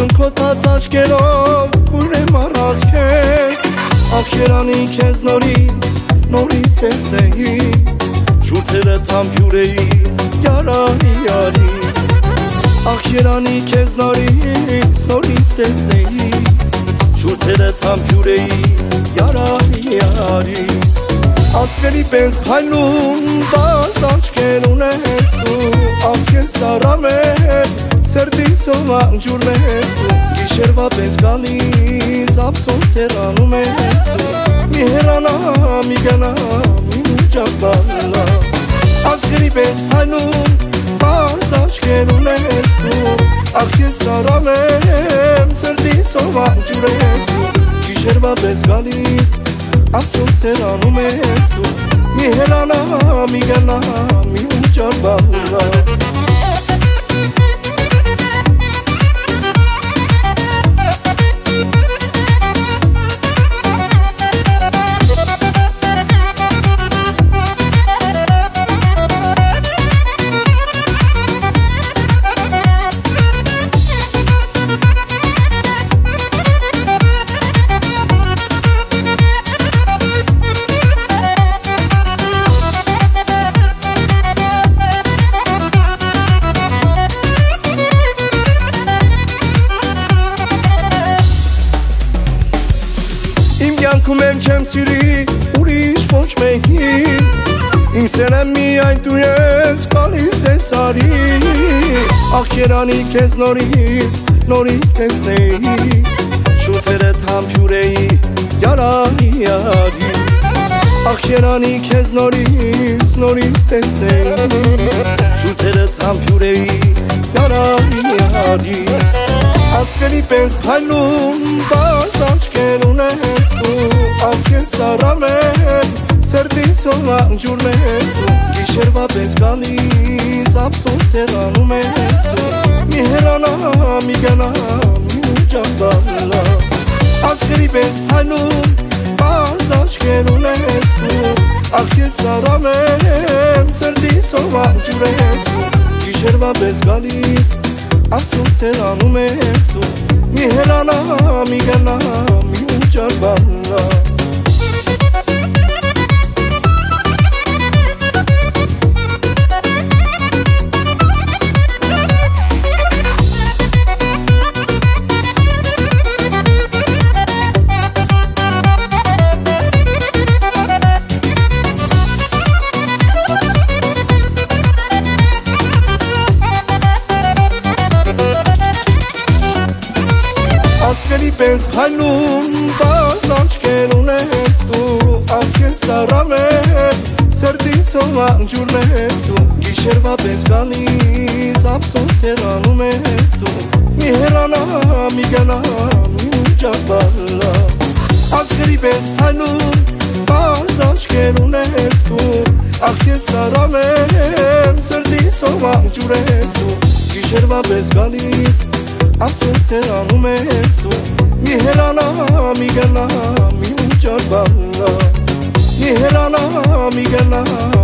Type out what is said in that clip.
Սնքոտած աչկերով կուրեմ առած քեզ Ախ երանի քեզ նորից տեսնեի Շուրթերը թամփյուրեի յարի Ախ երանի քեզ նորից տեսնեի Շուրթերը թամփյուրեի յարի Ասկերի պես փայլում բաց աչքեր ունես դու Ախ ես արամ սերտիս ողջուր ես դու Գիշերվա պես գալիս ափսոս հեռանում ես դու Մի հեռանա, մի գնա, մի ուջապալա Ասկերի պես փայլում բաց աչքեր ունես դու Ախ ես արամ սերտիս ողջուր ես դու Գիշերվա պես գալիս ափսոս հեռանում ես դու Մի հեռանա, մի գնա, մի ուջապալա Կյանքում եմ չեմ սիրի ուրիշ ոչ մեկին Իմ սերեմ միայն դու ես գալիս ես արի Ախ երանի քեզ նորից տեսնեի Շուրթերը թամփյուրեի յարի Ախ երանի քեզ նորից տեսնեի Շուրթերը թամփյուրեի յարի Ասկերի պես փայլում բաց աչքեր ունես դու Ախ ես արամ սերտիս ողջուր ես դու Գիշերվա պես գալիս ափսոս հեռանում ես դու Մի հեռանա, մի գնա, մի ուջապալա Ասկերի պես փայլում բաց աչքեր ունես դու Ախ ես արամ սերտիս ողջուր ես դու Գիշերվա պես գալիս ափսոս հեռանում ես դու Մի հեռանա, մի գնա, մի ուջապալա Ասկերի պես փայլում բաց աչքեր ունես դու Ախ ես արամ սերտիս ողջուր ես դու Գիշերվա պես գալիս ափսոս հեռանում ես դու Մի հեռանա, մի գնա, մի ուջապալա Ասկերի պես փայլում բաց աչքեր ունես դու Ախ ես արամ սերտիս ողջուր ես դու Գիշերվա պես գալիս ափսոս հեռանում ես դու Մի հեռանա, մի գնա, մի ուջապալա Մի հեռանա, մի գնա